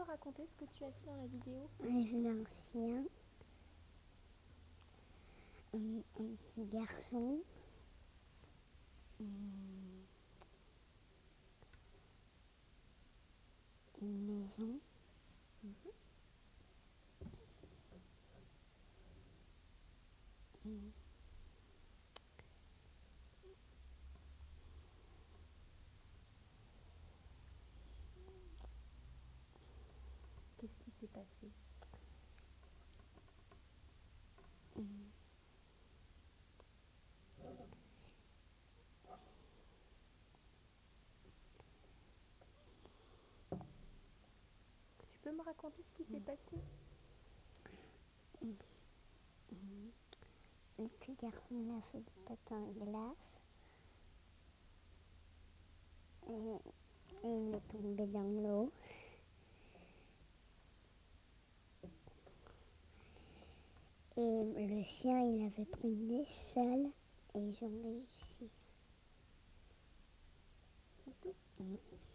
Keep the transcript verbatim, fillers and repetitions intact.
raconter ce que tu as vu dans la vidéo? J'ai vu un chien, un, un petit garçon, hum, une maison, Mhm. hum, Qu'est-ce qui s'est passé? hum, Tu peux me raconter ce qui s'est passé? hum, hum. Le petit garçon il a fait du patin à glace et, et il est tombé dans l'eau. Et le chien il avait pris une aisselle et ils ont réussi. C'est tout? Hum.